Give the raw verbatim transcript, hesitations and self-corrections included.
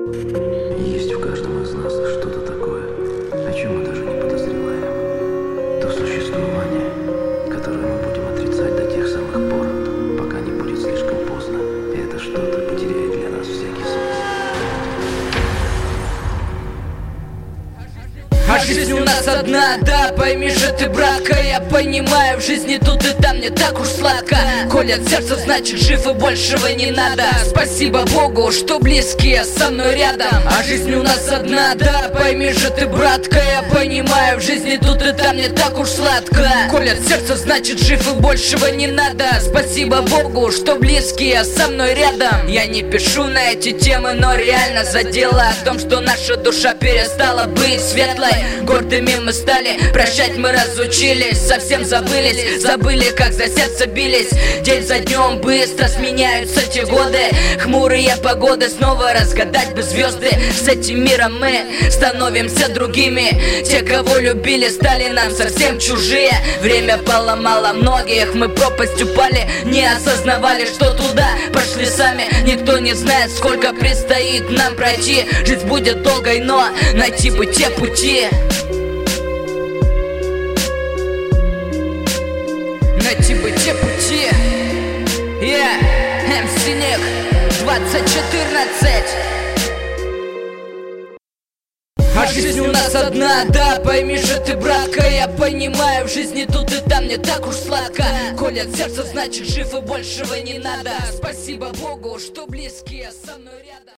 Есть в каждом из нас что-то такое, о чем мы даже не подозреваем. То существование, которое мы будем отрицать до тех самых пор, пока не будет слишком поздно, и это что-то потеряет для нас всякий смысл. А жизнь у нас одна, да, пойми же ты, братка. Я понимаю, в жизни тут и там не так уж сладко. Коль от сердца, значит жив и большего не надо. Спасибо Богу, что близкие со мной рядом. А жизнь у нас одна, да, пойми же ты, братка. Я понимаю, в жизни тут и там не так уж сладко. Коль от сердца, значит жив и большего не надо. Спасибо Богу, что близкие со мной рядом. Я не пишу на эти темы, но реально задело о том, что наша душа перестала быть светлой. Гордыми мы стали, прощать мы разучились. Совсем забылись, забыли, как за сердце бились. День за днем быстро сменяются те годы. Хмурые погоды, снова разгадать бы звезды. С этим миром мы становимся другими. Те, кого любили, стали нам совсем чужие. Время поломало многих, мы пропасть упали. Не осознавали, что туда пошли сами. Никто не знает, сколько предстоит нам пройти. Жизнь будет долгой, но найти бы те пути. Найти бы те пути. Yeah, эм си Ник, двадцать четырнадцать. А жизнь у нас одна, да, пойми же ты, братка. Я понимаю, в жизни тут и там не так уж сладко. Коль от сердца, значит жив и большего не надо. Спасибо Богу, что близкие со мной рядом.